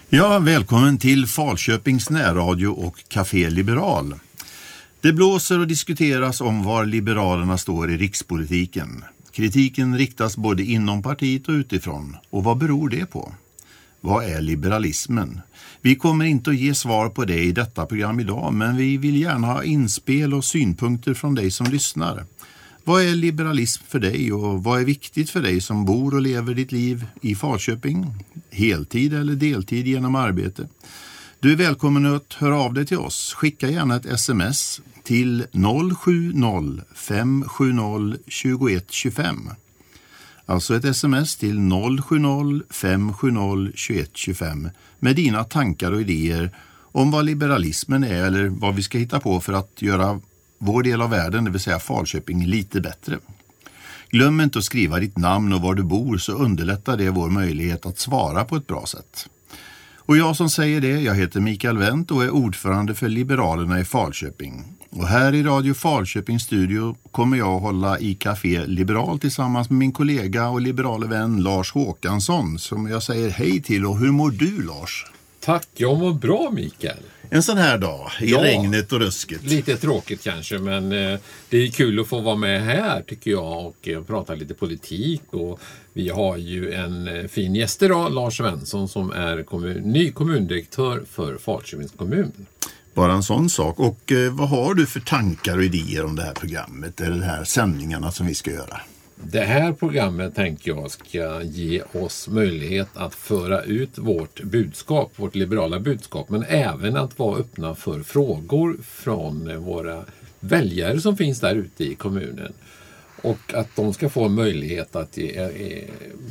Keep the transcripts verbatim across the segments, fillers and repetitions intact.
Ja, välkommen till Falköpings närradio och Café Liberal. Det blåser och diskuteras om var Liberalerna står i rikspolitiken. Kritiken riktas både inom partiet och utifrån. Och vad beror det på? Vad är liberalismen? Vi kommer inte att ge svar på det i detta program idag, men vi vill gärna ha inspel och synpunkter från dig som lyssnar. Vad är liberalism för dig och vad är viktigt för dig som bor och lever ditt liv i Falköping? Heltid eller deltid genom arbete? Du är välkommen att höra av dig till oss. Skicka gärna ett sms till noll sju noll fem sju noll två ett två fem. Alltså ett sms till noll sju noll fem sju noll två ett två fem med dina tankar och idéer om vad liberalismen är eller vad vi ska hitta på för att göra vår del av världen, det vill säga Falköping, lite bättre. Glöm inte att skriva ditt namn och var du bor, så underlättar det vår möjlighet att svara på ett bra sätt. Och jag som säger det, jag heter Mikael Wendt och är ordförande för Liberalerna i Falköping. Och här i Radio Falköping studio kommer jag att hålla i Café Liberal tillsammans med min kollega och liberale vän Lars Håkansson, som jag säger hej till. Och hur mår du, Lars? Tack, jag mår bra, Mikael. En sån här dag i ja, regnet och rusket. Lite tråkigt kanske, men eh, det är kul att få vara med här tycker jag och eh, prata lite politik. Och vi har ju en eh, fin gäst idag, Lars Svensson, som är kommun, ny kommundirektör för Falköpings kommun. Bara en sån sak. Och eh, vad har du för tankar och idéer om det här programmet eller de här sändningarna som vi ska göra? Det här programmet tänker jag ska ge oss möjlighet att föra ut vårt budskap, vårt liberala budskap, men även att vara öppna för frågor från våra väljare som finns där ute i kommunen. Och att de ska få möjlighet att ge, eh,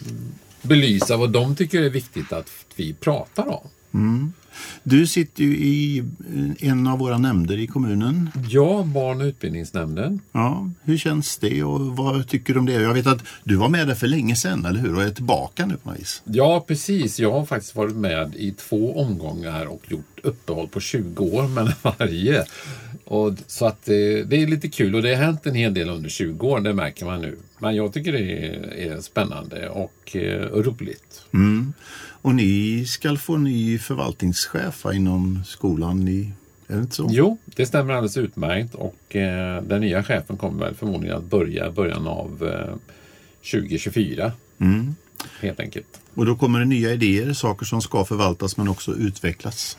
belysa vad de tycker är viktigt att vi pratar om. Mm. Du sitter ju i en av våra nämnder i kommunen. Ja, barn- och utbildningsnämnden. Ja, hur känns det och vad tycker du om det? Jag vet att du var med där för länge sedan, eller hur? Och är tillbaka nu på något vis. Ja, precis. Jag har faktiskt varit med i två omgångar och gjort uppehåll på tjugo år mellan varje. Och så att det, det är lite kul och det har hänt en hel del under tjugo år, det märker man nu. Men jag tycker det är, är spännande och eh, roligt. Mm. Och ni ska få ny förvaltningschef inom skolan, i, är det inte så? Jo, det stämmer alldeles utmärkt och eh, den nya chefen kommer väl förmodligen att börja början av eh, tjugo tjugofyra. Mm. Helt enkelt. Och då kommer det nya idéer, saker som ska förvaltas men också utvecklas.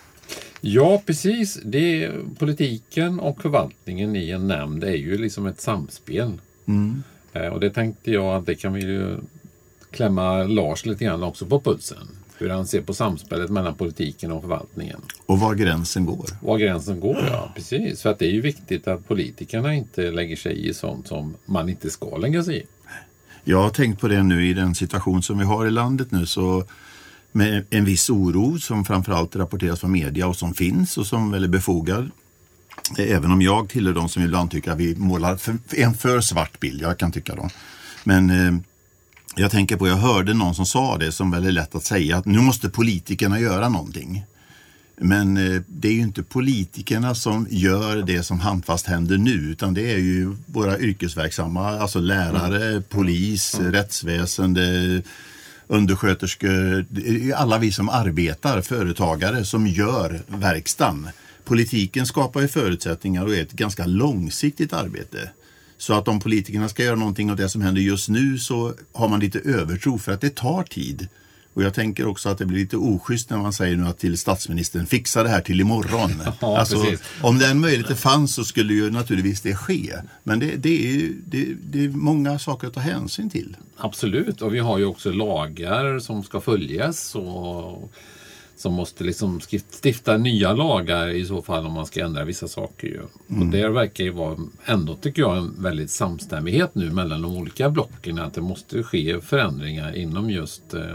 Ja, precis. Det är, politiken och förvaltningen i en nämnd är ju liksom ett samspel. Mm. Eh, och det tänkte jag att det kan vi ju klämma Lars lite grann också på pulsen. Hur han ser på samspelet mellan politiken och förvaltningen. Och var gränsen går. Var gränsen går, ja. Precis. För att det är ju viktigt att politikerna inte lägger sig i sånt som man inte ska lägga sig i. Jag har tänkt på det nu i den situation som vi har i landet nu, så med en viss oro som framförallt rapporteras från media och som finns och som väl är befogad. Även om jag tillhör de som ibland tycker att vi målar för, en för svart bild, jag kan tycka då. Men eh, jag tänker på, jag hörde någon som sa det som väl är lätt att säga, att nu måste politikerna göra någonting. Men eh, det är ju inte politikerna som gör det som handfast händer nu, utan det är ju våra yrkesverksamma, alltså lärare, mm. polis, mm. rättsväsende, undersköterskor, alla vi som arbetar, företagare som gör verkstan. Politiken skapar ju förutsättningar och är ett ganska långsiktigt arbete. Så att om politikerna ska göra någonting av det som händer just nu, så har man lite övertro för att det tar tid. Och jag tänker också att det blir lite oschysst när man säger nu att till statsministern fixa det här till imorgon. Ja, alltså, om den möjligheten fanns så skulle ju naturligtvis det ske. Men det, det, är, ju, det, det är många saker att ta hänsyn till. Absolut, och vi har ju också lagar som ska följas och som måste liksom stifta nya lagar i så fall om man ska ändra vissa saker. Ju. Mm. Och det verkar ju vara ändå, tycker jag, en väldigt samstämmighet nu mellan de olika blocken, att det måste ske förändringar inom just eh,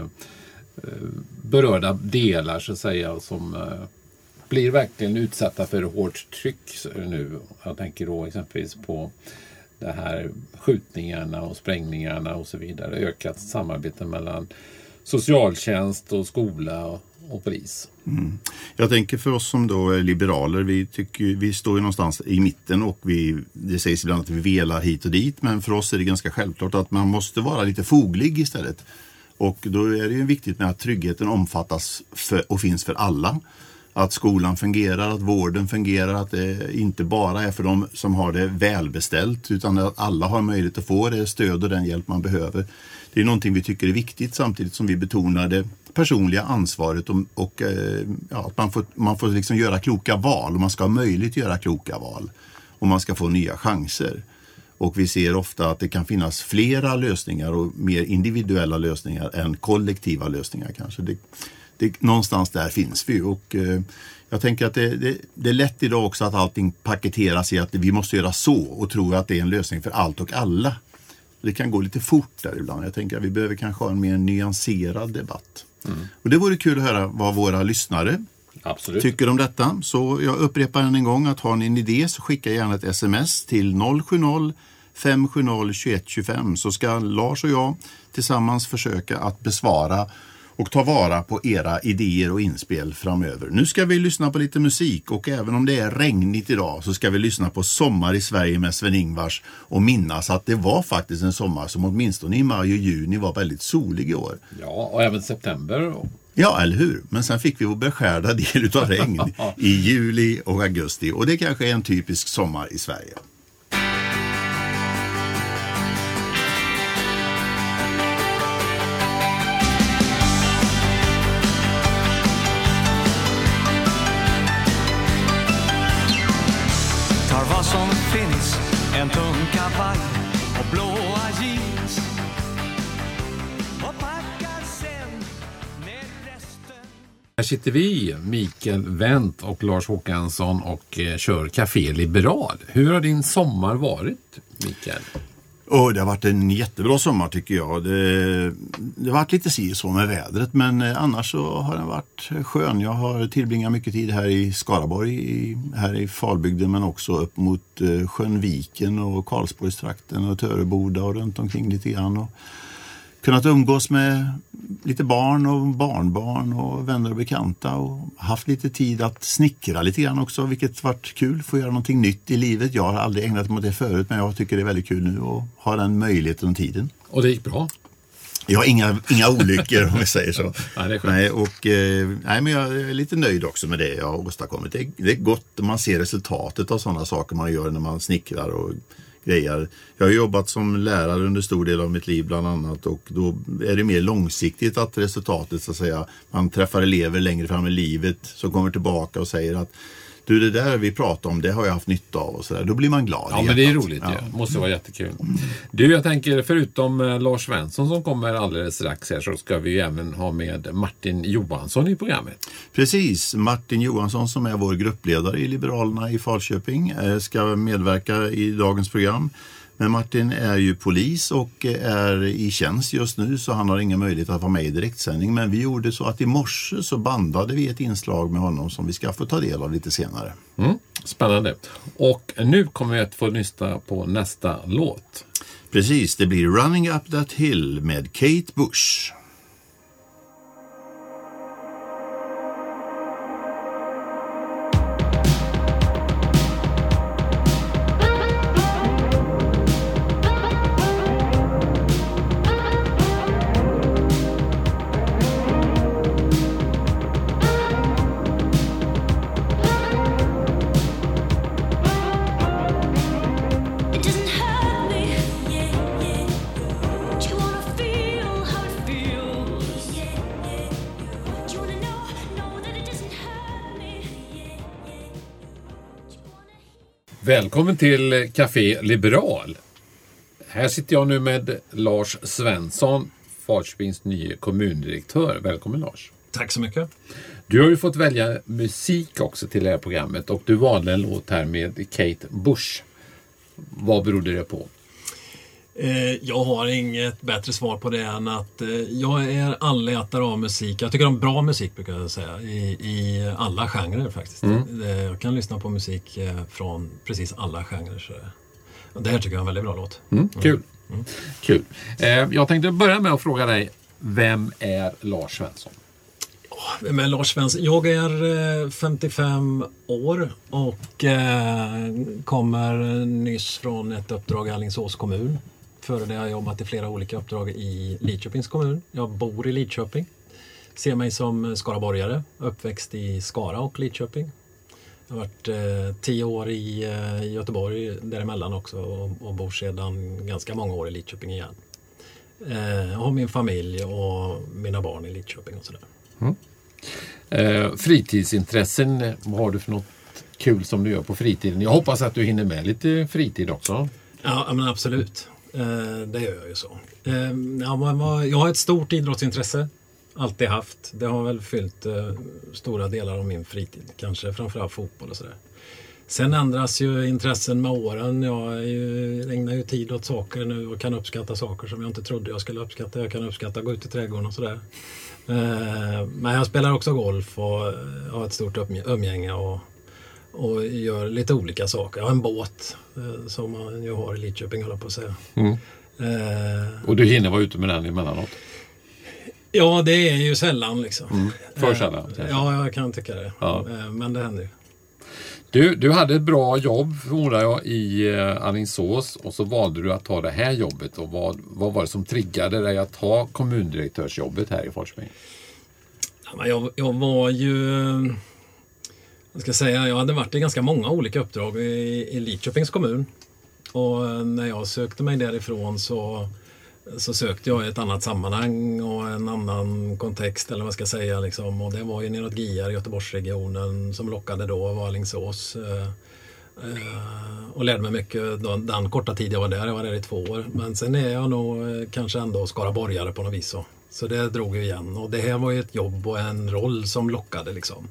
berörda delar så att säga, som eh, blir verkligen utsatta för hårt tryck nu. Jag tänker då exempelvis på det här skjutningarna och sprängningarna och så vidare. Ökat samarbete mellan socialtjänst och skola och, och polis. Mm. Jag tänker för oss som då är liberaler, vi, tycker, vi står ju någonstans i mitten och vi, det sägs ibland att vi velar hit och dit, men för oss är det ganska självklart att man måste vara lite foglig istället. Och då är det ju viktigt med att tryggheten omfattas för, och finns för alla. Att skolan fungerar, att vården fungerar, att det inte bara är för de som har det välbeställt utan att alla har möjlighet att få det stöd och den hjälp man behöver. Det är någonting vi tycker är viktigt samtidigt som vi betonar det personliga ansvaret och, och ja, att man får, man får liksom göra kloka val och man ska ha möjlighet att göra kloka val och man ska få nya chanser. Och vi ser ofta att det kan finnas flera lösningar och mer individuella lösningar än kollektiva lösningar kanske. Det, det, någonstans där finns vi och eh, jag tänker att det, det, det är lätt idag också att allting paketeras i att vi måste göra så och tro att det är en lösning för allt och alla. Det kan gå lite fort där ibland. Jag tänker att vi behöver kanske ha en mer nyanserad debatt. Mm. Och det vore kul att höra vad våra lyssnare Absolut. tycker om detta. Så jag upprepar än en gång att har ni en idé så skicka gärna ett sms till noll sju noll fem sju noll två ett två fem så ska Lars och jag tillsammans försöka att besvara och ta vara på era idéer och inspel framöver. Nu ska vi lyssna på lite musik och även om det är regnigt idag så ska vi lyssna på Sommar i Sverige med Sven-Ingvars och minnas att det var faktiskt en sommar som åtminstone i maj och juni var väldigt solig i år. Ja, och även september. Ja, eller hur? Men sen fick vi vår beskärda del av regn i juli och augusti och det kanske är en typisk sommar i Sverige. Som finns en tung kavaj och blåa jeans och packar sen med resten. Här sitter vi, Mikael Wendt och Lars Håkansson och eh, kör Café Liberal. Hur har din sommar varit, Mikael? Oh, det har varit en jättebra sommar tycker jag. Det, det har varit lite si så med vädret men eh, annars så har den varit skön. Jag har tillbringat mycket tid här i Skaraborg, i, här i Falbygden men också upp mot eh, Sjönviken och Karlsborgstrakten och Töreboda och runt omkring lite grann. Och kunnat umgås med lite barn och barnbarn och vänner och bekanta och haft lite tid att snickra lite grann också vilket varit kul. Få göra någonting nytt i livet. Jag har aldrig ägnat mig åt det förut men jag tycker det är väldigt kul nu och ha den möjligheten och tiden. Och det gick bra? Jag har inga, inga olyckor om vi säger så. Nej, det är skönt. Nej, och, eh, nej, men jag är lite nöjd också med det jag har åstadkommit. Det är, det är gott när man ser resultatet av sådana saker man gör när man snickrar och grejer. Jag har jobbat som lärare under stor del av mitt liv bland annat och då är det mer långsiktigt att resultatet så att säga, man träffar elever längre fram i livet som kommer tillbaka och säger att du det där vi pratar om det har jag haft nytta av och så där. Då blir man glad. Ja men det är roligt ja. Det måste vara jättekul. Du jag tänker förutom eh, Lars Svensson som kommer alldeles strax här så ska vi ju även ha med Martin Johansson i programmet. Precis, Martin Johansson som är vår gruppledare i Liberalerna i Falköping eh, ska medverka i dagens program. Men Martin är ju polis och är i tjänst just nu så han har ingen möjlighet att vara med i direktsändning. Men vi gjorde så att i morse så bandade vi ett inslag med honom som vi ska få ta del av lite senare. Mm, spännande. Och nu kommer vi att få lyssna på nästa låt. Precis, det blir Running Up That Hill med Kate Bush. Välkommen till Café Liberal. Här sitter jag nu med Lars Svensson, Falköpings nye kommundirektör. Välkommen Lars. Tack så mycket. Du har ju fått välja musik också till det här programmet och du valde en låt här med Kate Bush. Vad berodde det på? Jag har inget bättre svar på det än att jag är allätare av musik. Jag tycker om bra musik brukar jag säga. I, i alla genrer faktiskt. Mm. Jag kan lyssna på musik från precis alla genrer. Så det här tycker jag är en väldigt bra låt. Mm, kul. Mm. kul. Jag tänkte börja med att fråga dig. Vem är Lars Svensson? Vem är Lars Svensson? Jag är femtiofem år och kommer nyss från ett uppdrag i Alingsås kommun. Före det har jag jobbat i flera olika uppdrag i Lidköpings kommun. Jag bor i Lidköping. Ser mig som skaraborgare, uppväxt i Skara och Lidköping. Jag har varit eh, tio år i eh, Göteborg däremellan också och, och bor sedan ganska många år i Lidköping igen. Eh, jag har min familj och mina barn i Lidköping och sådär. Mm. Eh, fritidsintressen, vad har du för något kul som du gör på fritiden? Jag hoppas att du hinner med lite fritid också. Ja, men absolut. Eh, det gör jag ju så. Eh, ja, men, jag har ett stort idrottsintresse. Alltid haft. Det har väl fyllt eh, stora delar av min fritid. Kanske framförallt fotboll och sådär. Sen ändras ju intressen med åren. Jag är ju, ägnar ju tid åt saker nu och kan uppskatta saker som jag inte trodde jag skulle uppskatta. Jag kan uppskatta att gå ut i trädgården och sådär. Eh, men jag spelar också golf och har ett stort umgänge och, och gör lite olika saker. Jag har en båt eh, som man ju har i Lidköping, håller på att säga. Mm. Eh, och du hinner vara ute med den emellanåt? Ja, det är ju sällan liksom. Mm. För sällan? Eh, ja, jag kan tycka det. Ja. Eh, men det händer ju. Du, du hade ett bra jobb, förmodar jag, i eh, Alingsås och så valde du att ta det här jobbet. Och vad, vad var det som triggade dig att ta kommundirektörsjobbet här i Falköping? Ja, jag, jag var ju... Jag ska säga, jag hade varit i ganska många olika uppdrag i, i Lidköpings kommun. Och när jag sökte mig därifrån så, så sökte jag i ett annat sammanhang och en annan kontext, eller vad ska jag säga. Liksom. Och det var ju neråt G R, Göteborgsregionen, som lockade då, var Alingsås. Eh, eh, och lärde mig mycket då, den korta tid jag var där. Jag var där i två år. Men sen är jag nog eh, kanske ändå skaraborgare på något vis. Så, så det drog ju igen. Och det här var ju ett jobb och en roll som lockade liksom.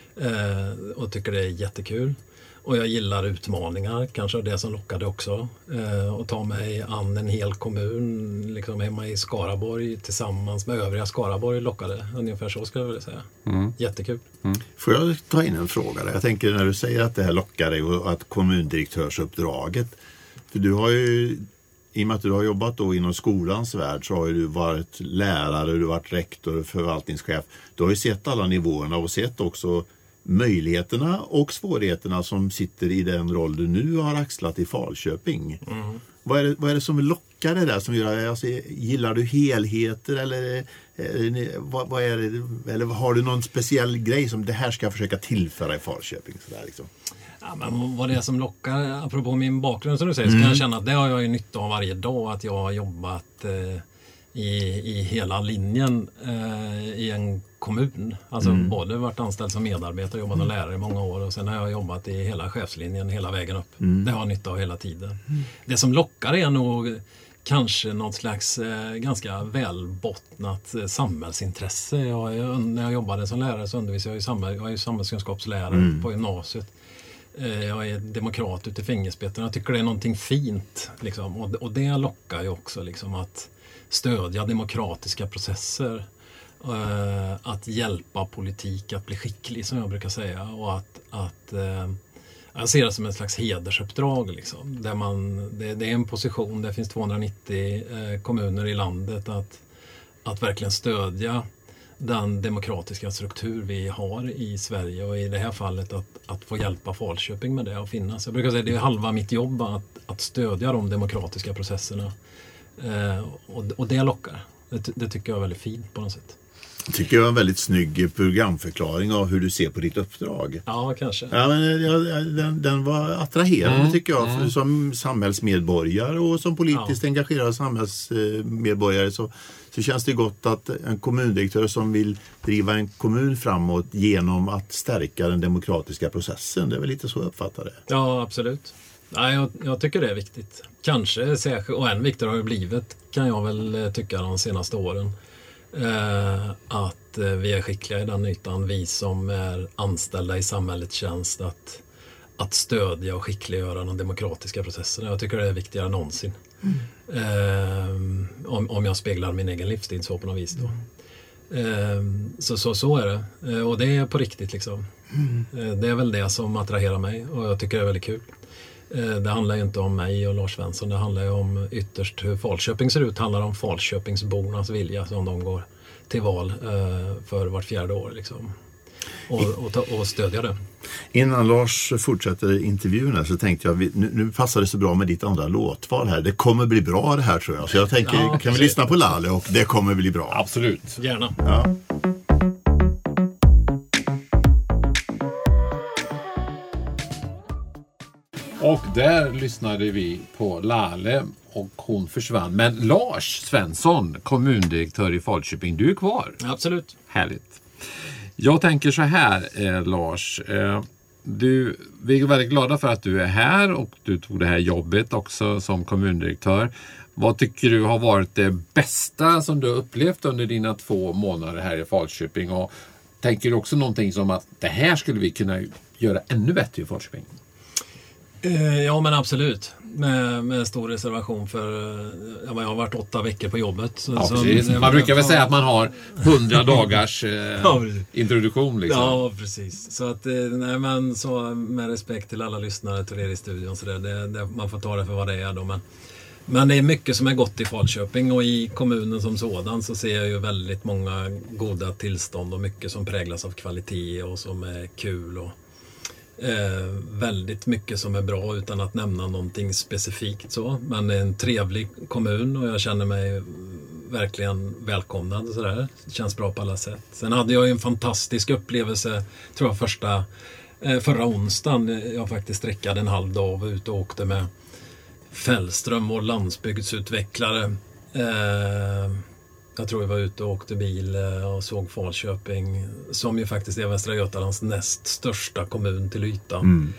Eh, och tycker det är jättekul. Och jag gillar utmaningar, kanske det som lockade också. Eh, och ta mig an en hel kommun liksom hemma i Skaraborg tillsammans med övriga Skaraborg lockade. Ungefär så skulle jag vilja säga. Mm. Jättekul. Mm. Får jag ta in en fråga där? Jag tänker när du säger att det här lockar dig och att kommundirektörsuppdraget. För du har ju, i och med att du har jobbat då inom skolans värld, så har ju du varit lärare, du har varit rektor, förvaltningschef. Du har ju sett alla nivåerna och sett också möjligheterna och svårigheterna som sitter i den roll du nu har axlat i Falköping. Mm. Vad är det, vad är det som lockar det där? Som gör, alltså, gillar du helheter eller, eller, vad, vad är det, eller har du någon speciell grej som det här ska jag försöka tillföra i Falköping? Sådär, liksom? Ja, men vad det är som lockar, apropå min bakgrund som du säger, mm. så kan jag känna att det har jag ju nytta av varje dag, att jag har jobbat eh, i, i hela linjen eh, i en kommun. Alltså mm. både varit anställd som medarbetare och jobbat som lärare i många år, och sen har jag jobbat i hela chefslinjen hela vägen upp. Mm. Det har jag nytta av hela tiden. Mm. Det som lockar är nog kanske något slags eh, ganska välbottnat eh, samhällsintresse. Jag, jag, när jag jobbade som lärare så undervisade jag i samhäll, jag är ju samhällskunskapslärare mm. på gymnasiet. Eh, jag är demokrat ute i fingerspeten. Jag tycker det är någonting fint. Liksom. Och, och det lockar ju också liksom, att stödja demokratiska processer. Uh, att hjälpa politik att bli skicklig, som jag brukar säga, och att, att uh, jag ser det som ett slags hedersuppdrag liksom, där man, det, det är en position, det finns tvåhundranittio uh, kommuner i landet, att, att verkligen stödja den demokratiska struktur vi har i Sverige, och i det här fallet att, att få hjälpa Falköping med det och finnas. Jag brukar säga att det är halva mitt jobb att, att stödja de demokratiska processerna, uh, och, och det lockar. Det, det tycker jag är väldigt fint på något sätt. Tycker jag är en väldigt snygg programförklaring av hur du ser på ditt uppdrag. Ja, kanske. Ja, men ja, den, den var attraherande mm. tycker jag, för mm. som samhällsmedborgare och som politiskt ja. engagerad samhällsmedborgare så, så känns det gott att en kommundirektör som vill driva en kommun framåt genom att stärka den demokratiska processen. Det är väl lite så jag uppfattar det. Ja, absolut. Ja, jag, jag tycker det är viktigt. Kanske särskilt, och än viktigare har det blivit, kan jag väl tycka, de senaste åren. Eh, att eh, vi är skickliga i den ytan, vi som är anställda i samhällets tjänst, att, att stödja och skickliggöra de demokratiska processerna. Jag tycker det är viktigare än någonsin. Mm. Eh, om, om jag speglar min egen livsstil så på något vis då. Eh, så, så, så är det. Eh, och det är på riktigt liksom. Mm. Eh, det är väl det som attraherar mig, och jag tycker det är väldigt kul. Det handlar ju inte om mig och Lars Svensson, det handlar ju om ytterst hur Falköping ser ut. Det handlar om Falköpingsbornas vilja som de går till val för vart fjärde år. Liksom. och, och, ta, och stödja det. Innan Lars fortsätter intervjun här så tänkte jag, nu, nu passar det så bra med ditt andra låtval här. Det kommer bli bra det här tror jag. Så jag tänker, ja, kan vi lyssna på Lalle och det kommer bli bra. Absolut. Gärna. Ja. Och där lyssnade vi på Lalle och hon försvann. Men Lars Svensson, kommundirektör i Falköping, du är kvar. Absolut. Härligt. Jag tänker så här, eh, Lars. Eh, du, vi är väldigt glada för att du är här och du tog det här jobbet också som kommundirektör. Vad tycker du har varit det bästa som du har upplevt under dina två månader här i Falköping? Och tänker du också någonting som att det här skulle vi kunna göra ännu bättre i Falköping? Ja men absolut, med, med stor reservation för ja, jag har varit åtta veckor på jobbet. Så, ja, så, precis. Man brukar väl säga att man har hundra dagars eh, ja, introduktion liksom. Ja precis, så att nej, men så med respekt till alla lyssnare till er i studion så det, det, det, man får ta det för vad det är då, men, men det är mycket som är gott i Falköping och i kommunen som sådan så ser jag ju väldigt många goda tillstånd och mycket som präglas av kvalitet och som är kul och Eh, väldigt mycket som är bra utan att nämna någonting specifikt så. Men det är en trevlig kommun och jag känner mig verkligen välkomnad och sådär. Det känns bra på alla sätt. Sen hade jag ju en fantastisk upplevelse tror jag första eh, förra onsdagen. Jag faktiskt sträckade en halv dag och var ute och åkte med Fällström och landsbygdsutvecklare. Eh, Jag tror jag var ute och åkte bil och såg Falköping som ju faktiskt är Västra Götalands näst största kommun till ytan. Mm.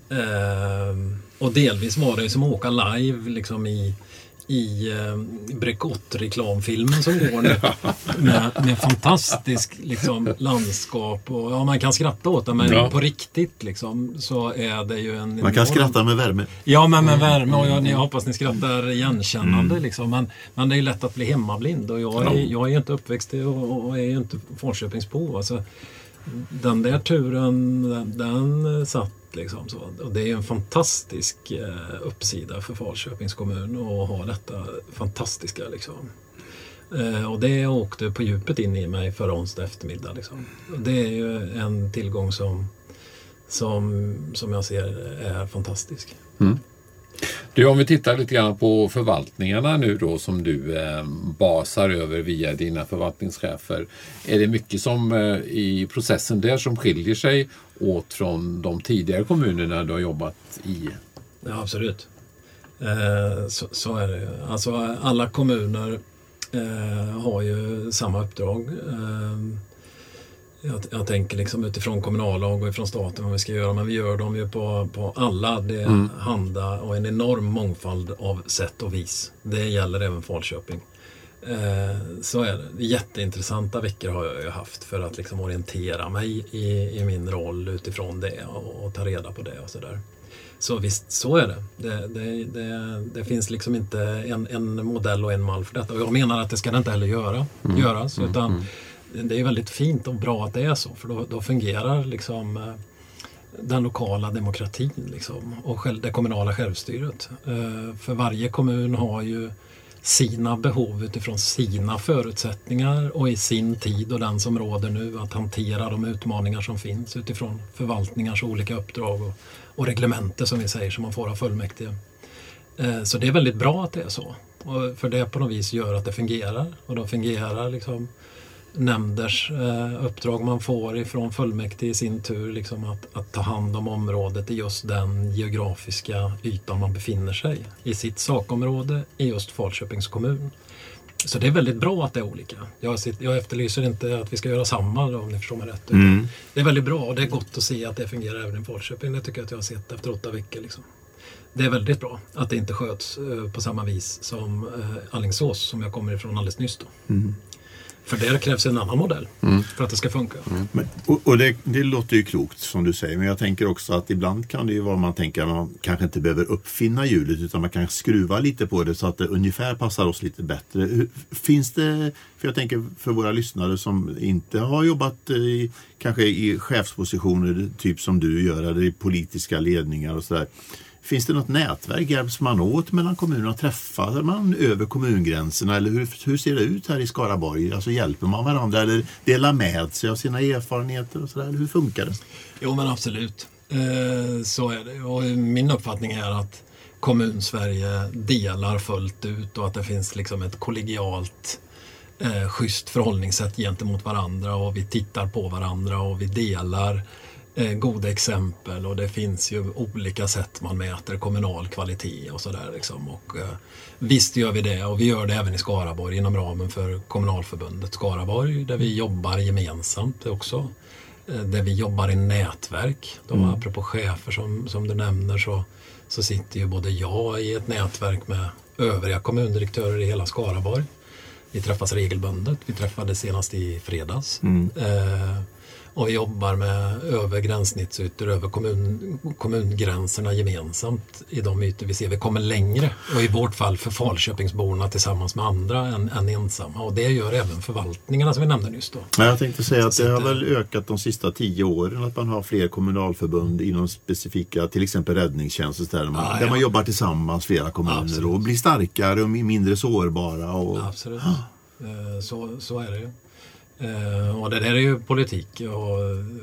Eh, och delvis var det som att åka live liksom i, i eh, Brekott-reklamfilmen som går nu. med, med fantastisk liksom, landskap. Och, ja, man kan skratta åt det, men ja. På riktigt liksom, så är det ju en... Man kan enorm... skratta med värme. Ja, men med värme. Och jag, jag hoppas ni skrattar igenkännande. Mm. Liksom. Men, men det är ju lätt att bli hemmablind. Och jag är, jag är ju inte uppväxt och, och är ju inte Falköpingsbo. Alltså, den där turen, den, den satt liksom så. Och det är ju en fantastisk eh, uppsida för Falköpings kommun att ha detta fantastiska liksom. Eh, och det åkte på djupet in i mig förra onsdag eftermiddag liksom. Och det är ju en tillgång som, som, som jag ser är fantastisk. Mm. Du, om vi tittar lite grann på förvaltningarna nu då som du eh, basar över via dina förvaltningschefer. Är det mycket som eh, i processen där som skiljer sig åt från de tidigare kommunerna du har jobbat i? Ja, absolut. Eh, så, så är det. Alltså alla kommuner eh, har ju samma uppdrag. Eh, Jag, jag tänker liksom utifrån kommunallag och ifrån staten vad vi ska göra, men vi gör dem ju på, på alla. Det mm. handlar och en enorm mångfald av sätt och vis. Det gäller även Falköping. Eh, så är det. Jätteintressanta veckor har jag ju haft för att liksom orientera mig i, i min roll utifrån det och, och ta reda på det och sådär. Så visst, så är det. Det, det, det, det finns liksom inte en, en modell och en mall för detta. Och jag menar att det ska det inte heller göra, mm. göras, utan mm. det är väldigt fint och bra att det är så, för då, då fungerar liksom eh, den lokala demokratin liksom, och själv, det kommunala självstyret. Eh, för varje kommun har ju sina behov utifrån sina förutsättningar och i sin tid och den som råder nu att hantera de utmaningar som finns utifrån förvaltningars olika uppdrag och, och reglementer som vi säger som man får av fullmäktige. Eh, så det är väldigt bra att det är så. Och för det på något vis gör att det fungerar och då fungerar liksom nämnders eh, uppdrag man får ifrån fullmäktige i sin tur liksom att, att ta hand om området i just den geografiska ytan man befinner sig i sitt sakområde i just Falköpings kommun. Så det är väldigt bra att det är olika. Jag, sitter, jag efterlyser inte att vi ska göra samma då, om ni förstår mig rätt. Mm. Det är väldigt bra och det är gott att se att det fungerar även i Falköping. Det tycker jag att jag har sett efter åtta veckor liksom. Det är väldigt bra att det inte sköts eh, på samma vis som eh, Alingsås som jag kommer ifrån alldeles nyss då. Mm. För det krävs en annan modell mm. för att det ska funka. Mm. Men, och och det, det låter ju klokt som du säger, men jag tänker också att ibland kan det ju vara man tänker att man kanske inte behöver uppfinna hjulet utan man kan skruva lite på det så att det ungefär passar oss lite bättre. Hur, finns det, för jag tänker för våra lyssnare som inte har jobbat i, kanske i chefspositioner typ som du gör eller i politiska ledningar och sådär. Finns det något nätverk? Hjälps man åt mellan kommunerna? Träffar man över kommungränserna? Eller hur, hur ser det ut här i Skaraborg? Alltså hjälper man varandra eller delar med sig av sina erfarenheter och sådär? Hur funkar det? Jo, men absolut. Eh, så är det. Och min uppfattning är att kommun-Sverige delar fullt ut och att det finns liksom ett kollegialt eh, schysst förhållningssätt gentemot varandra och vi tittar på varandra och vi delar eh, goda exempel och det finns ju olika sätt man mäter kommunal kvalitet och sådär liksom. Och eh, visst gör vi det och vi gör det även i Skaraborg inom ramen för kommunalförbundet Skaraborg där vi jobbar gemensamt också. Eh, där vi jobbar i nätverk. Då, mm. Apropå chefer som, som du nämner så så sitter ju både jag i ett nätverk med övriga kommundirektörer i hela Skaraborg. Vi träffas regelbundet. Vi träffades senast i fredags. Mm. Eh, och vi jobbar med över gränssnittsytor, över kommun, kommungränserna gemensamt i de ytor vi ser. Vi kommer längre och i vårt fall för Falköpingsborna tillsammans med andra än, än ensamma. Och det gör även förvaltningarna som vi nämnde nyss då. Ja, jag tänkte säga att det har väl ökat de sista tio åren att man har fler kommunalförbund inom specifika, till exempel räddningstjänst där man, ah, där ja. man jobbar tillsammans flera kommuner Absolut. och blir starkare och mindre sårbara. Och... Absolut, ah. så, så är det ju. Uh, och det där är ju politik och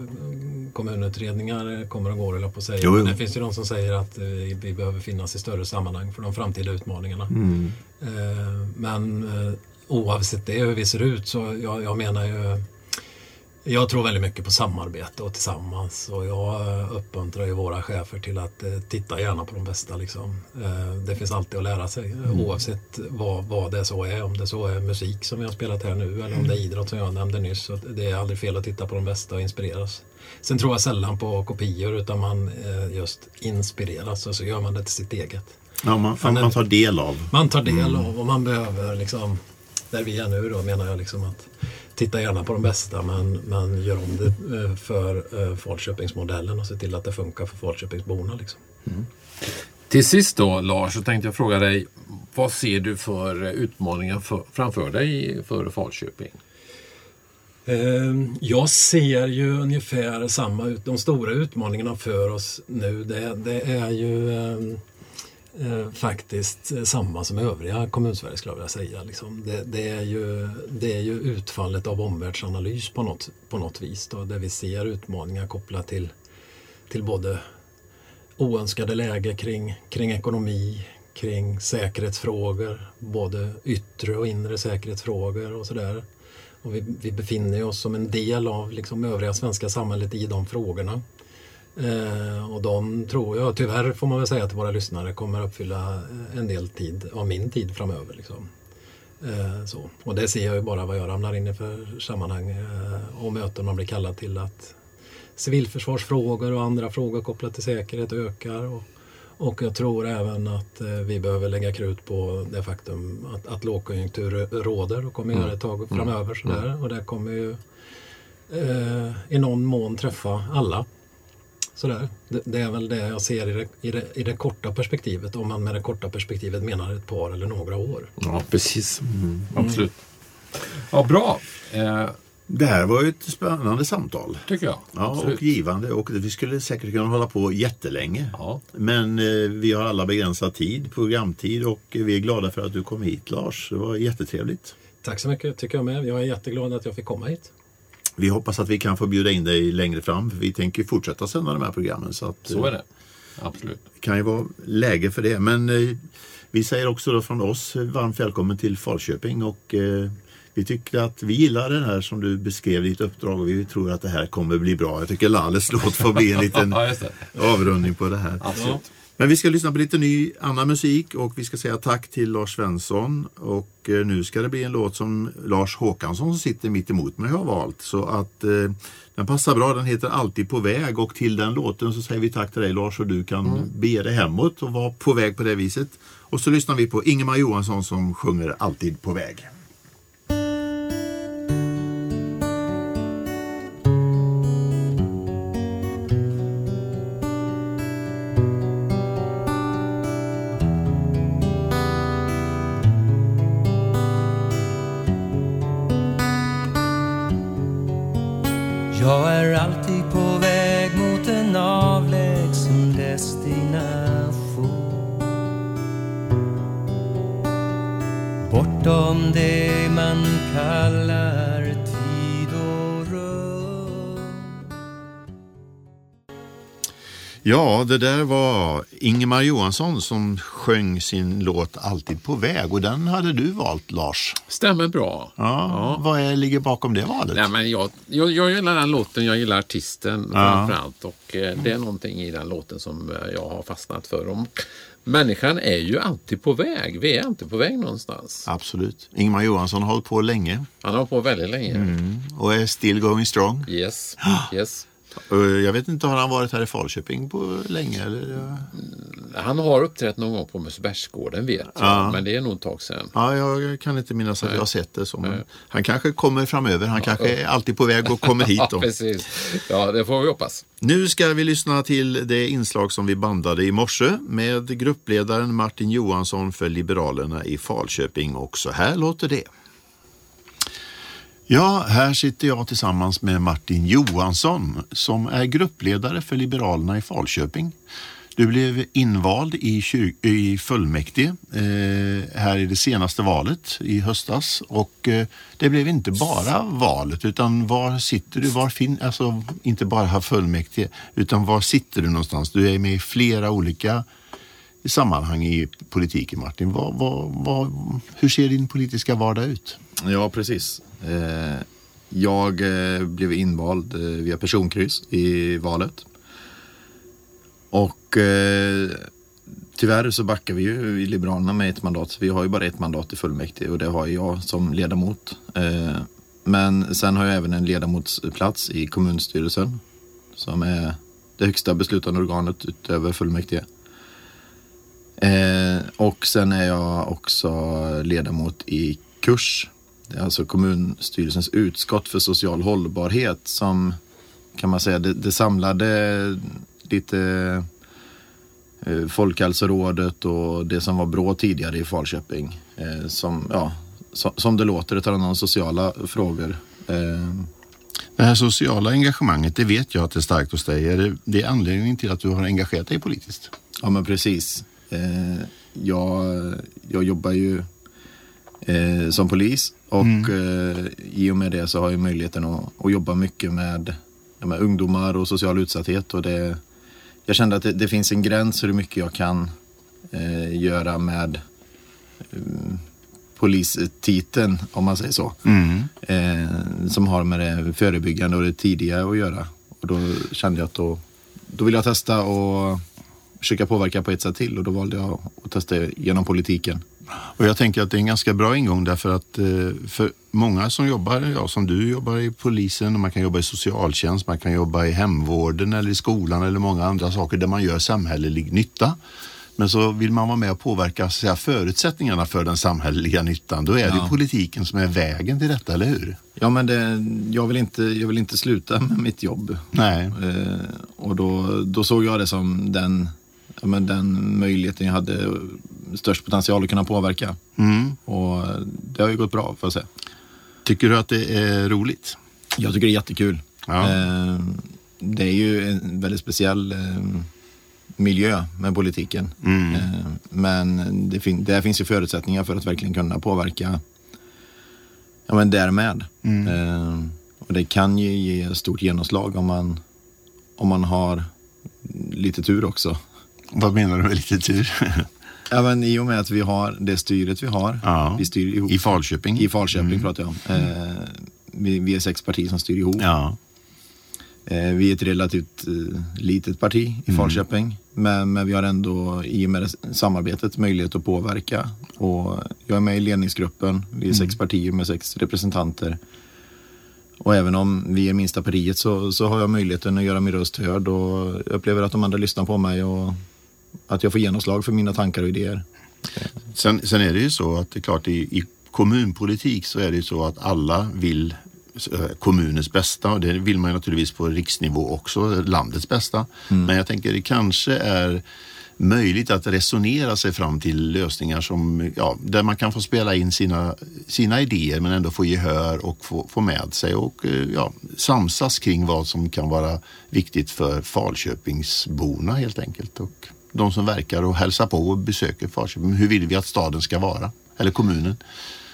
kommunutredningar kommer och går eller på att säga. Jo, jo. Men det finns ju de som säger att uh, vi behöver finnas i större sammanhang för de framtida utmaningarna. Mm. Uh, men uh, oavsett det hur vi ser ut så jag, jag menar ju jag tror väldigt mycket på samarbete och tillsammans och jag uppmuntrar ju våra chefer till att eh, titta gärna på de bästa liksom. Eh, det finns alltid att lära sig mm. oavsett vad, vad det så är, om det så är musik som vi har spelat här nu eller om det är idrott som jag nämnde nyss, så det är aldrig fel att titta på de bästa och inspireras. Sen tror jag sällan på kopior utan man eh, just inspireras och så gör man det till sitt eget. Ja, man, man, man tar del av. Man tar del mm. av och man behöver liksom, där vi är nu då menar jag liksom att titta gärna på de bästa men, men gör om det för Falköpingsmodellen och se till att det funkar för Falköpingsborna. Liksom. Mm. Till sist då Lars så tänkte jag fråga dig, vad ser du för utmaningar för, framför dig för Falköping? Jag ser ju ungefär samma ut, de stora utmaningarna för oss nu det, det är ju Eh, faktiskt eh, samma som övriga kommunsverige skulle jag vilja säga. Liksom. Det, det, är ju, det är ju utfallet av omvärldsanalys på något, på något vis. Då, där vi ser utmaningar kopplat till, till både oönskade läge kring, kring ekonomi, kring säkerhetsfrågor, både yttre och inre säkerhetsfrågor och sådär. Och vi, vi befinner oss som en del av liksom, övriga svenska samhället i de frågorna. Eh, och de tror jag, tyvärr får man väl säga till våra lyssnare, kommer uppfylla en del tid av min tid framöver. Liksom. Eh, så. Och det ser jag ju bara vad jag ramlar in i för sammanhang eh, och möten man blir kallad till att civilförsvarsfrågor och andra frågor kopplat till säkerhet ökar. Och, och jag tror även att eh, vi behöver lägga krut på det faktum att, att lågkonjunktur råder och kommer mm. göra ett tag framöver. Sådär. Mm. Och det kommer ju eh, i någon mån träffa alla. Sådär. Det, det är väl det jag ser i det, i, det, i det korta perspektivet, om man med det korta perspektivet menar ett par eller några år. Ja, precis. Mm. Absolut. Ja, bra. Eh, det här var ju ett spännande samtal. Tycker jag. Ja, absolut. Och givande. Och vi skulle säkert kunna hålla på jättelänge. Ja. Men eh, vi har alla begränsad tid, programtid, och vi är glada för att du kom hit, Lars. Det var jättetrevligt. Tack så mycket, tycker jag med. Jag är jätteglad att jag fick komma hit. Vi hoppas att vi kan få bjuda in dig längre fram, för vi tänker fortsätta sända de här programmen. Så, att, så är det, absolut. Det kan ju vara läge för det. Men eh, vi säger också då från oss varmt välkommen till Falköping, och eh, vi tycker att vi gillar den här som du beskrev ditt uppdrag, och vi tror att det här kommer bli bra. Jag tycker Lalles låt får bli en liten ja, avrundning på det här. Absolut. Men vi ska lyssna på lite ny annan musik, och vi ska säga tack till Lars Svensson, och eh, nu ska det bli en låt som Lars Håkansson som sitter mitt emot mig har valt, så att eh, den passar bra. Den heter Alltid på väg, och till den låten så säger vi tack till dig, Lars, och du kan mm. be dig hemåt och vara på väg på det viset. Och så lyssnar vi på Ingemar Johansson som sjunger Alltid på väg. Jag är alltid på väg mot en avlägsen destination. kallar tid och rum. Ja, det där var Ingemar Johansson som sjöng sin låt Alltid på väg, och den hade du valt, Lars. Stämmer bra. Ja, ja. Vad är, ligger bakom det valet? Nej, men jag, jag, jag gillar den låten, jag gillar artisten ja. framförallt, och eh, det är någonting i den låten som eh, jag har fastnat för. Om, människan är ju alltid på väg, vi är alltid på väg någonstans. Absolut. Ingemar Johansson har hållit på länge. Han har hållit på väldigt länge. Mm. Och är still going strong. Yes, yes. Jag vet inte, har han varit här i Falköping på länge? Eller? Han har uppträtt någon gång på Mössebergsgården, vet jag, ja. men det är nog ett tag sedan. Ja, jag kan inte minnas att Nej. jag har sett det. Som. Nej. Han kanske kommer framöver, han kanske är alltid på väg och kommer hit. Då. Ja, precis. Ja, det får vi hoppas. Nu ska vi lyssna till det inslag som vi bandade i morse med gruppledaren Martin Johansson för Liberalerna i Falköping, och så här låter det. Ja, här sitter jag tillsammans med Martin Johansson som är gruppledare för Liberalerna i Falköping. Du blev invald i, kyr- i fullmäktige eh, här i det senaste valet i höstas, och eh, det blev inte bara valet, utan var sitter du, var fin- alltså inte bara här fullmäktige, utan var sitter du någonstans? Du är med i flera olika sammanhang i politiken, Martin. Vad, vad, vad, hur ser din politiska vardag ut? Ja, precis. Eh, jag eh, blev invald eh, via personkryss i valet. Och eh, tyvärr så backar vi ju i Liberalerna med ett mandat. Vi har ju bara ett mandat i fullmäktige, och det har jag som ledamot. Eh, men sen har jag även en ledamotsplats i kommunstyrelsen som är det högsta beslutande organet utöver fullmäktige. Eh, och sen är jag också ledamot i kurs. Det är alltså kommunstyrelsens utskott för social hållbarhet, som kan man säga det, det samlade lite eh, Folkhälsorådet och det som var bra tidigare i Falköping. Eh, som, ja, so, som det låter, det tar hand om sociala frågor. Eh, Det här sociala engagemanget, det vet jag att det är starkt hos dig. Är det, det är anledningen till att du har engagerat dig politiskt? Ja, men precis. Eh, jag, jag jobbar ju eh, som polis, och mm. eh, i och med det så har jag möjligheten att, att jobba mycket med, med ungdomar och social utsatthet, och det, jag kände att det, det finns en gräns hur mycket jag kan eh, göra med eh, polistiteln, om man säger så, mm. eh, som har med det förebyggande och det tidiga att göra. Och då kände jag att då, då vill jag testa och försöka påverka på ett sätt till, och då valde jag att testa genom politiken. Och jag tänker att det är en ganska bra ingång, därför att för många som jobbar, ja, som du jobbar i polisen, och man kan jobba i socialtjänst, man kan jobba i hemvården eller i skolan eller många andra saker där man gör samhällelig nytta. Men så vill man vara med och påverka så säga, förutsättningarna för den samhälleliga nyttan. Då är det ja. politiken som är vägen till detta, eller hur? Ja, men det, jag, vill inte, jag vill inte sluta med mitt jobb. Nej. Eh, och då, då såg jag det som den, ja, men den möjligheten jag hade störst potential att kunna påverka. Mm. Och det har ju gått bra, för att säga. Tycker du att det är roligt? Jag tycker det är jättekul. Ja. Eh, det är ju en väldigt speciell eh, miljö med politiken. Mm. Eh, men det fin- där finns ju förutsättningar för att verkligen kunna påverka, ja, men därmed. Mm. Eh, och det kan ju ge stort genomslag om man, om man har lite tur också. Vad menar du med lite tur? Ja, men i och med att vi har det styret vi har. Ja. Vi styr ihop. I Falköping. I Falköping mm. pratar jag om. Mm. Eh, vi, vi är sex partier som styr ihop. Ja. Eh, vi är ett relativt eh, litet parti i mm. Falköping. Men, men vi har ändå i och med samarbetet möjlighet att påverka. Och jag är med i ledningsgruppen. Vi är mm. sex partier med sex representanter. Och även om vi är minsta partiet så, så har jag möjligheten att göra min röst hörd. Och jag upplever att de andra lyssnar på mig och att jag får genomslag för mina tankar och idéer. Sen, sen är det ju så att det är klart i, i kommunpolitik så är det ju så att alla vill kommunens bästa, och det vill man ju naturligtvis på riksnivå också, landets bästa. Mm. Men jag tänker det kanske är möjligt att resonera sig fram till lösningar som, ja, där man kan få spela in sina, sina idéer men ändå få gehör och få, få med sig och ja, samsas kring vad som kan vara viktigt för Falköpingsborna helt enkelt, och de som verkar och hälsar på och besöker Falköping. Hur vill vi att staden ska vara? Eller kommunen?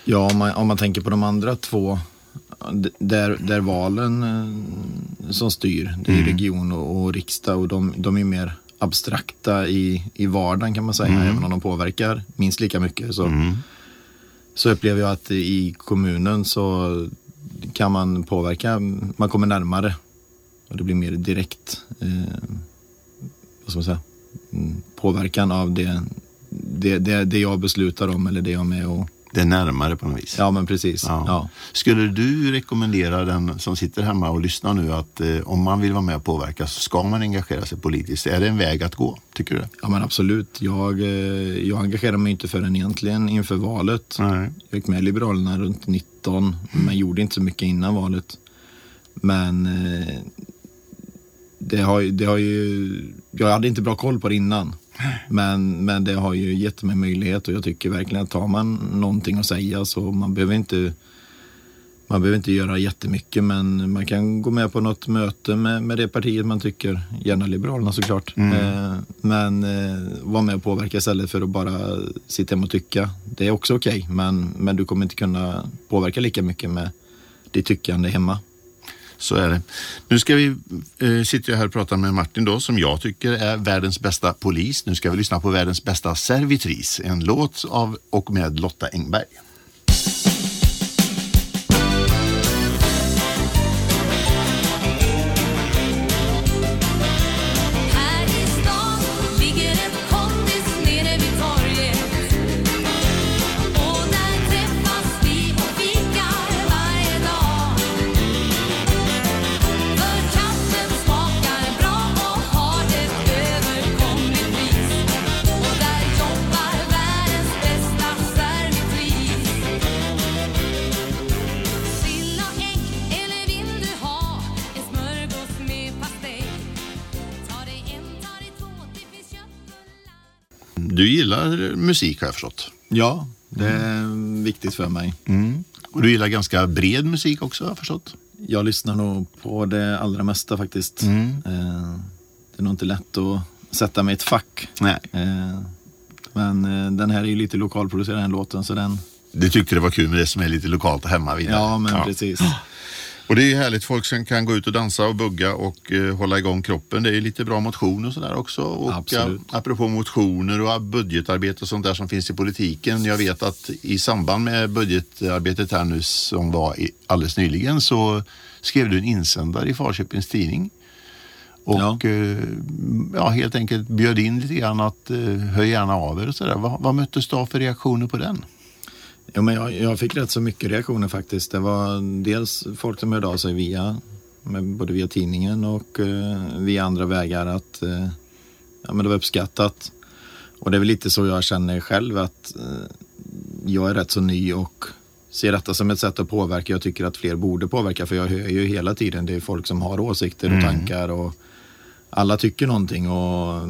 Ja, om man, om man tänker på de andra två, där, där valen som styr, det är mm. region och, och riksdag, och de, de är mer abstrakta i, i vardagen kan man säga, mm. även om de påverkar minst lika mycket. Så, mm. så upplever jag att i kommunen så kan man påverka, man kommer närmare och det blir mer direkt eh, vad ska man säga, påverkan av det, det, det, det jag beslutar om eller det jag är med och... Det är närmare på något vis. Ja, men precis. Ja. Ja. Skulle du rekommendera den som sitter hemma och lyssnar nu att eh, om man vill vara med och påverka så ska man engagera sig politiskt? Är det en väg att gå, tycker du? Ja, men absolut. Jag, eh, jag engagerar mig inte förrän egentligen inför valet. Nej. Jag gick med i Liberalerna runt nitton, men gjorde inte så mycket innan valet. Men eh, det har, det har ju... Jag hade inte bra koll på det innan. Men, men det har ju gett mig möjlighet, och jag tycker verkligen att tar man någonting att säga så man behöver inte man behöver inte göra jättemycket, men man kan gå med på något möte med, med det partiet man tycker, gärna Liberalerna såklart. Mm. Eh, men eh, vara med och påverka istället för att bara sitta hemma och tycka. Det är också okej, okay, men, men du kommer inte kunna påverka lika mycket med ditt tyckande hemma. Så är det. Nu ska vi eh, sitta här och prata med Martin då, som jag tycker är världens bästa polis. Nu ska vi lyssna på världens bästa servitris. En låt av och med Lotta Engberg. Du gillar musik, har jag förstått. Ja, det är viktigt för mig. Mm. Och du gillar ganska bred musik också, har jag förstått. Jag lyssnar nog på det allra mesta faktiskt. Mm. Det är nog inte lätt att sätta mig i ett fack. Nej. Men den här är ju lite lokalproducerad, den låten, så den... Du tyckte det var kul med det som är lite lokalt hemma vid. Ja, men ja. Precis. Och det är härligt, folk som kan gå ut och dansa och bugga och eh, hålla igång kroppen. Det är lite bra motion och sådär också. Och absolut. Ja, apropå motioner och budgetarbete och sånt där som finns i politiken. Jag vet att i samband med budgetarbetet här nu som var i, alldeles nyligen, så skrev du en insändare i Falköpings tidning. Och ja. Eh, ja, helt enkelt bjöd in lite grann att eh, höj gärna av er och sådär. Vad, vad möttes du av för reaktioner på den? Ja, men jag, jag fick rätt så mycket reaktioner faktiskt. Det var dels folk som hörde av sig via, både via tidningen och eh, via andra vägar, att eh, ja, men det var uppskattat. Och det är väl lite så jag känner själv, att eh, jag är rätt så ny och ser detta som ett sätt att påverka. Jag tycker att fler borde påverka, för jag hör ju hela tiden, det är folk som har åsikter och mm. tankar, och alla tycker någonting och,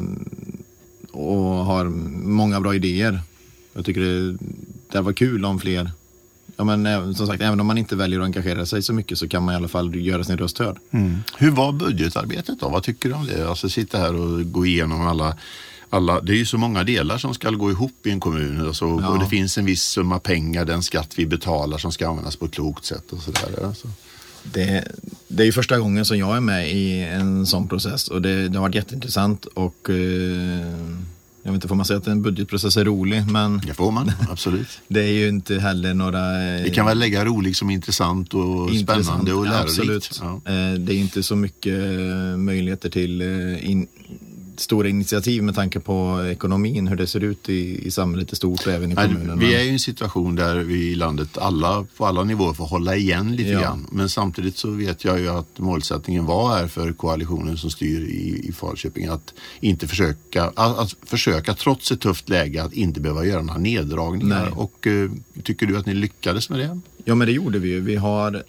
och har många bra idéer. Jag tycker det Det var kul om fler, ja, men som sagt, även om man inte väljer att engagera sig så mycket, så kan man i alla fall göra sin röst hörd. Mm. Hur var budgetarbetet då? Vad tycker du om det? Alltså sitta här och gå igenom alla, alla, det är ju så många delar som ska gå ihop i en kommun, och, så, ja. Och det finns en viss summa pengar, den skatt vi betalar, som ska användas på ett klokt sätt och sådär. Alltså. Det, det är ju första gången som jag är med i en sån process, och det, det har varit jätteintressant, och eh, jag vet inte, får man säga att en budgetprocess är rolig, men... Det får man, absolut. Det är ju inte heller några... Vi kan väl lägga rolig som intressant och intressant, spännande och lärorikt. Absolut. Ja. Det är inte så mycket möjligheter till in, stora initiativ med tanke på ekonomin, hur det ser ut i, i samhället i stort och även i kommunen. Vi är ju i en situation där vi i landet alla, på alla nivåer får hålla igen lite ja. grann. Men samtidigt så vet jag ju att målsättningen var här för koalitionen som styr i, i Falköping att inte försöka, att, att försöka trots ett tufft läge att inte behöva göra några neddragningar. Nej. Och uh, tycker du att ni lyckades med det? Ja, men det gjorde vi ju. Vi har,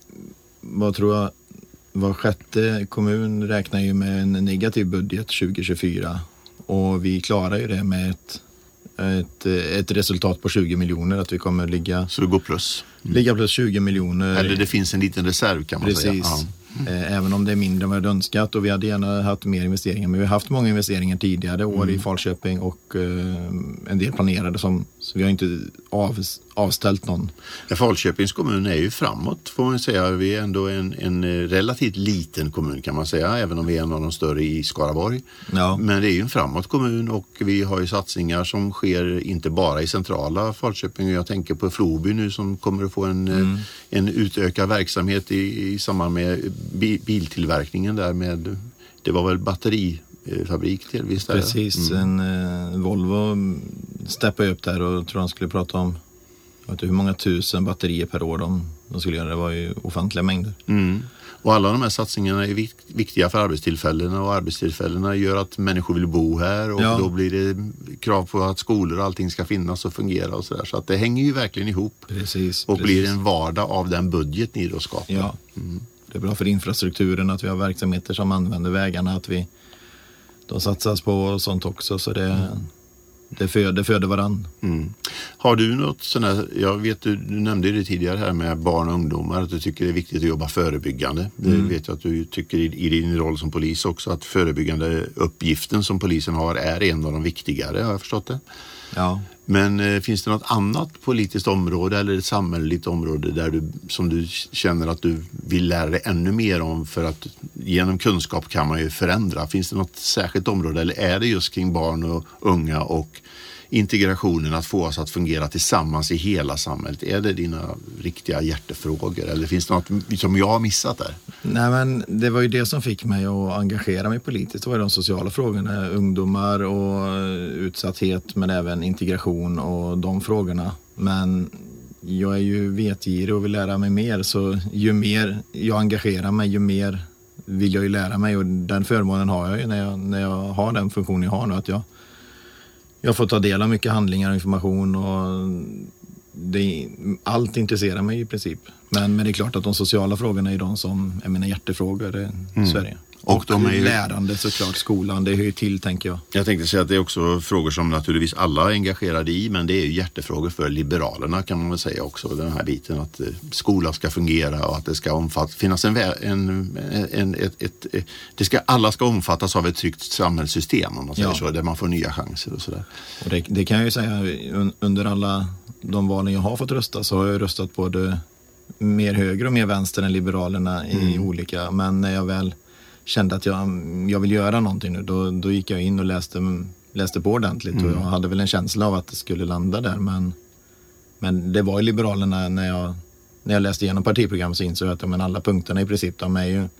vad tror jag, var sjätte kommun räknar ju med en negativ budget tjugo tjugofyra, och vi klarar ju det med ett, ett, ett resultat på tjugo miljoner, att vi kommer ligga... Så det går plus? Mm. Ligga plus tjugo miljoner. Eller det finns en liten reserv, kan man Precis. säga. Ja. Eh, även om det är mindre än vad jag hade önskat och vi hade gärna haft mer investeringar. Men vi har haft många investeringar tidigare år mm. i Falköping och eh, en del planerade som, så vi har inte av, avställt någon. Ja, Falköpings kommun är ju framåt får man säga. Vi är ändå en, en relativt liten kommun kan man säga, även om vi är en av de större i Skaraborg. Ja. Men det är ju en framåt kommun och vi har ju satsningar som sker inte bara i centrala Falköping. Jag tänker på Floby nu som kommer att få en, mm. en utökad verksamhet i, i samband med bi, biltillverkningen där med, det var väl batterifabrik delvis där. Precis, mm. en eh, Volvo steppade upp där och tror han skulle prata om jag vet inte hur många tusen batterier per år de, de skulle göra. Det var ju ofantliga mängder. Mm. Och alla de här satsningarna är viktiga för arbetstillfällena och arbetstillfällena gör att människor vill bo här och ja. Då blir det krav på att skolor och allting ska finnas och fungera och sådär. Så att det hänger ju verkligen ihop precis, och precis. blir en vardag av den budget ni då skapar. Ja, mm. det är bra för infrastrukturen att vi har verksamheter som använder vägarna, att vi de satsas på och sånt också så det mm. Det föder, det föder varann. Mm. Har du något sån här, jag vet du, du nämnde det tidigare här med barn och ungdomar att du tycker det är viktigt att jobba förebyggande. Mm. Det vet jag att du tycker i, i din roll som polis också att förebyggande uppgiften som polisen har är en av de viktigare, har jag förstått det? Ja. Men eh, finns det något annat politiskt område eller ett samhälleligt område där du, som du känner att du vill lära dig ännu mer om för att genom kunskap kan man ju förändra? Finns det något särskilt område eller är det just kring barn och unga och integrationen att få oss att fungera tillsammans i hela samhället? Är det dina riktiga hjärtefrågor eller finns det något som jag har missat där? Nej men det var ju det som fick mig att engagera mig politiskt. Det var de sociala frågorna, ungdomar och utsatthet men även integration och de frågorna. Men jag är ju vetgirig och vill lära mig mer så ju mer jag engagerar mig ju mer vill jag ju lära mig och den förmånen har jag ju när jag, när jag har den funktion jag har nu att jag Jag får ta del av mycket handlingar och information och det, allt intresserar mig i princip. Men, men det är klart att de sociala frågorna är de som är mina hjärtefrågor i mm. Sverige. Och, och de är ju... lärande såklart, skolan, det hör ju till tänker jag. Jag tänkte säga att det är också frågor som naturligtvis alla är engagerade i men det är ju hjärtefrågor för liberalerna kan man väl säga också. Den här biten att skolan ska fungera och att det ska omfatta, finnas en, en, en ett, ett, ett, det ska, alla ska omfattas av ett tryggt samhällssystem om man säger ja. Så, där man får nya chanser och sådär. Och det, det kan jag ju säga, under alla de valen jag har fått rösta så har jag röstat både mer höger och mer vänster än liberalerna i mm. olika, men när jag väl kände att jag, jag vill göra någonting nu, då, då gick jag in och läste, läste på ordentligt mm. och jag hade väl en känsla av att det skulle landa där, men, men det var ju liberalerna när jag, när jag läste igenom partiprogram så insåg jag att men alla punkterna i princip de är ju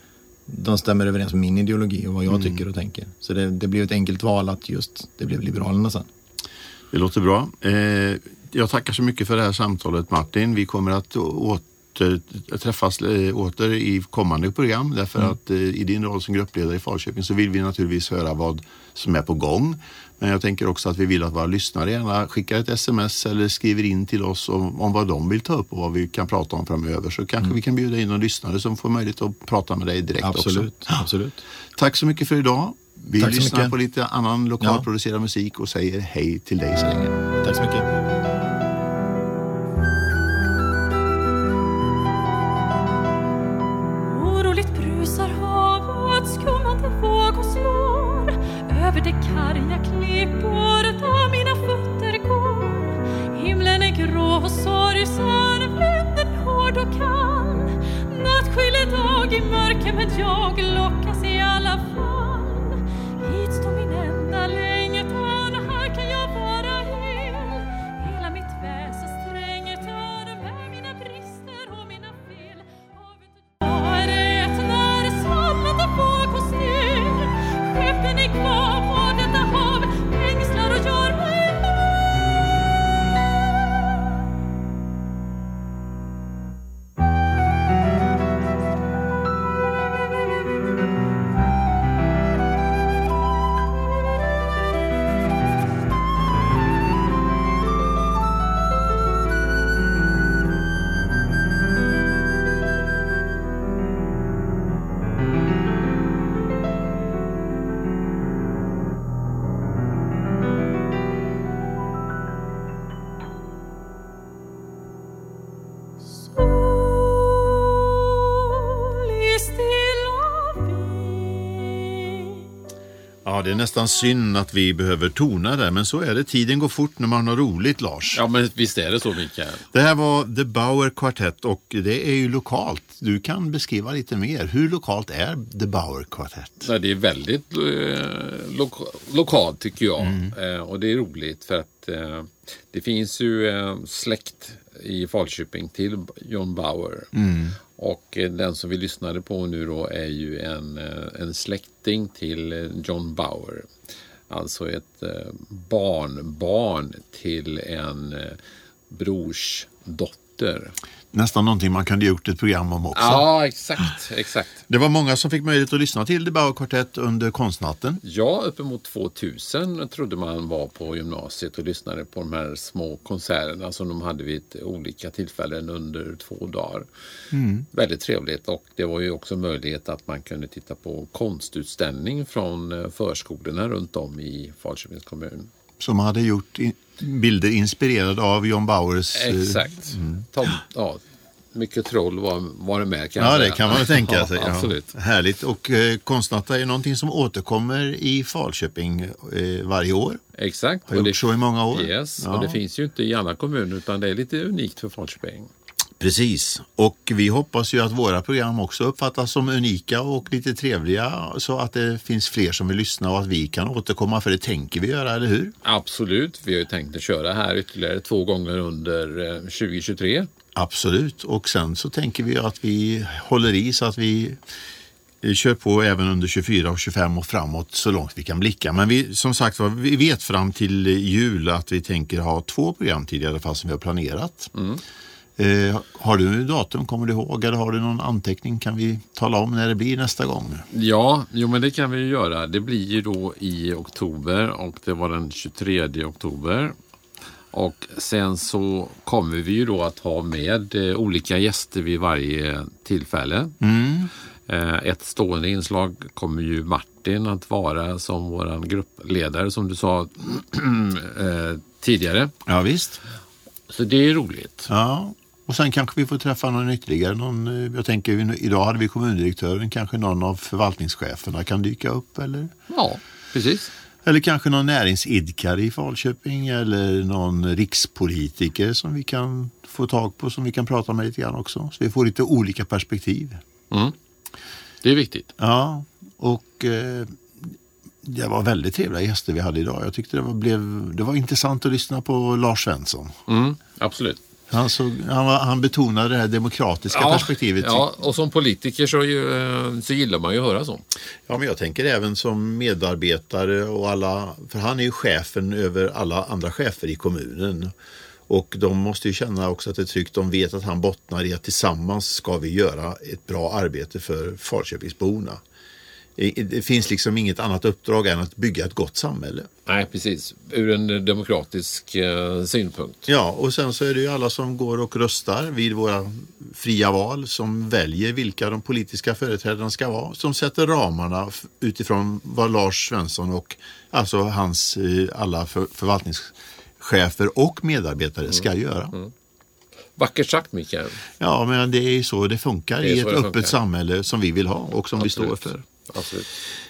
de stämmer överens med min ideologi och vad jag mm. tycker och tänker. Så det, det blev ett enkelt val att just det blev liberalerna sen. Det låter bra. Eh, jag tackar så mycket för det här samtalet Martin. Vi kommer att åter träffas åter i kommande program därför mm. att i din roll som gruppledare i Falköping så vill vi naturligtvis höra vad som är på gång. Men jag tänker också att vi vill att våra lyssnare gärna skickar ett sms eller skriver in till oss om, om vad de vill ta upp och vad vi kan prata om framöver. Så kanske mm. vi kan bjuda in någon lyssnare som får möjlighet att prata med dig direkt absolut, också. Absolut. Tack så mycket för idag. Vi Tack lyssnar mycket. på lite annan lokalproducerad ja. musik och säger hej till dig så länge. Tack så mycket. Skummande vågor slår över de karga klippor där mina fötter går. Himlen är grå och sorgsen, vinden är hård och kall. Nattskillig dag i mörker men jag lockas i alla fall. Hit står min enda längtan, här kan jag vara hel. Hela mitt väsen stränger tar med mina brister och mina fel. Och vet du, vad är det när det svallande vågor styr? Skeppen är kvar på detta hav, ängslar och gör mig Ja, det är nästan synd att vi behöver tona där, men så är det. Tiden går fort när man har roligt, Lars. Ja, men visst är det så, Mikael. Det här var The Bauer Quartet och det är ju lokalt. Du kan beskriva lite mer. Hur lokalt är The Bauer Quartet? Ja, det är väldigt eh, lo- lokalt tycker jag. Mm. Eh, och det är roligt för att eh, det finns ju eh, släkt i Falköping till John Bauer. Mm. Och eh, den som vi lyssnade på nu då är ju en, eh, en släkting till eh, John Bauer. Alltså ett eh, barnbarn till en eh, brors dotter. Nästan någonting man kunde gjort ett program om också. Ja, exakt, exakt. Det var många som fick möjlighet att lyssna till The Bauer Quartet under konstnatten. Ja, uppemot tvåtusen trodde man var på gymnasiet och lyssnade på de här små konserterna som de hade vid olika tillfällen under två dagar. Mm. Väldigt trevligt, och det var ju också möjlighet att man kunde titta på konstutställning från förskolorna runt om i Falköpings kommun. Som hade gjort in- bilder inspirerade av John Bauers... Exakt. Mm. Tom, ja, mycket troll var, var det med, kan Ja, jag det säga. kan man tänka sig. Ja, absolut. Ja, härligt. Och eh, konstnatta är någonting som återkommer i Falköping eh, varje år. Exakt. Har gjort det, så i många år. Yes, ja. Och det finns ju inte i alla kommuner, utan det är lite unikt för Falköping. Precis, och vi hoppas ju att våra program också uppfattas som unika och lite trevliga, så att det finns fler som vill lyssna och att vi kan återkomma, för det tänker vi göra, eller hur? Absolut, vi har ju tänkt att köra här ytterligare två gånger under tjugo tjugotre. Absolut, och sen så tänker vi att vi håller i så att vi kör på även under tjugofyra och tjugofem och framåt så långt vi kan blicka. Men vi, som sagt, vi vet fram till jul att vi tänker ha två program till i alla fall som vi har planerat. Mm. Eh, har du datum, kommer du ihåg, eller har du någon anteckning? Kan vi tala om när det blir nästa gång? Ja, jo, men det kan vi ju göra. Det blir ju då i oktober, och det var den tjugotredje oktober. Och sen så kommer vi ju då att ha med eh, olika gäster vid varje tillfälle. Mm. Eh, ett stående inslag kommer ju Martin att vara som våran gruppledare, som du sa eh, tidigare. Ja, visst. Så det är roligt. Ja. Och sen kanske vi får träffa någon ytterligare. Någon, jag tänker, idag hade vi kommundirektören, kanske någon av förvaltningscheferna kan dyka upp, eller? Ja, precis. Eller kanske någon näringsidkare i Falköping, eller någon rikspolitiker som vi kan få tag på, som vi kan prata med lite grann också. Så vi får lite olika perspektiv. Mm. Det är viktigt. Ja, och eh, det var väldigt trevliga gäster vi hade idag. Jag tyckte det var, blev, det var intressant att lyssna på Lars Svensson. Mm, absolut. Han, såg, han, var, han betonade det här demokratiska ja, perspektivet. Ja, och som politiker så, ju, så gillar man ju att höra så. Ja, men jag tänker även som medarbetare och alla, för han är ju chefen över alla andra chefer i kommunen. Och de måste ju känna också att det är tryggt. De vet att han bottnar i att tillsammans ska vi göra ett bra arbete för Falköpingsborna. Det finns liksom inget annat uppdrag än att bygga ett gott samhälle. Nej, precis. Ur en demokratisk eh, synpunkt. Ja, och sen så är det ju alla som går och röstar vid våra fria val, som väljer vilka de politiska företrädarna ska vara, som sätter ramarna utifrån vad Lars Svensson och alltså hans eh, alla för, förvaltningschefer och medarbetare mm. ska göra. Mm. Vackert sagt, Mikael. Ja, men det är ju så det funkar det i ett öppet funkar. samhälle som vi vill ha och som Absolut. vi står för. Absolut.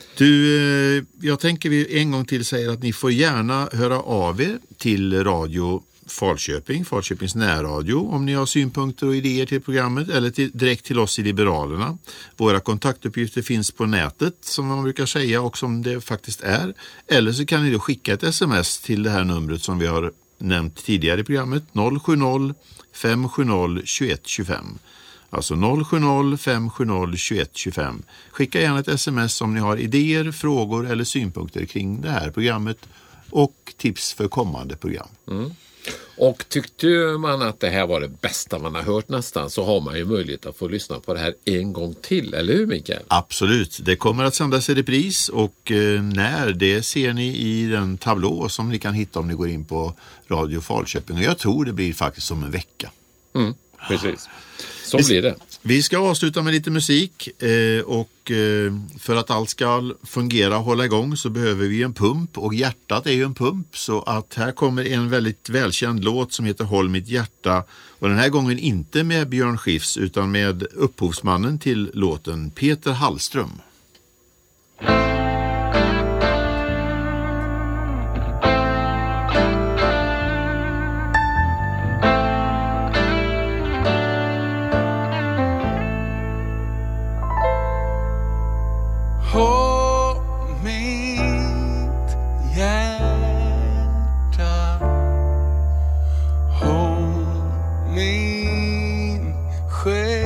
Du, jag tänker vi en gång till säga att ni får gärna höra av er till Radio Falköping, Falköpings närradio, om ni har synpunkter och idéer till programmet, eller till, direkt till oss i Liberalerna. Våra kontaktuppgifter finns på nätet, som man brukar säga, och som det faktiskt är. Eller så kan ni då skicka ett sms till det här numret som vi har nämnt tidigare i programmet, noll sju noll fem sju noll två ett två fem. Alltså noll sju noll fem sju noll två ett två fem. Skicka gärna ett sms om ni har idéer, frågor eller synpunkter kring det här programmet och tips för kommande program. Mm. Och tyckte man att det här var det bästa man har hört nästan, så har man ju möjlighet att få lyssna på det här en gång till, eller hur, Mikael? Absolut, det kommer att sändas i repris, och eh, när det ser ni i den tablå som ni kan hitta om ni går in på Radio Falköping, och jag tror det blir faktiskt som en vecka. Mm, precis. Så blir det. Vi ska avsluta med lite musik eh, och eh, för att allt ska fungera och hålla igång så behöver vi en pump, och hjärtat är ju en pump, så att här kommer en väldigt välkänd låt som heter Håll mitt hjärta, och den här gången inte med Björn Skifs utan med upphovsmannen till låten, Peter Hallström. ske.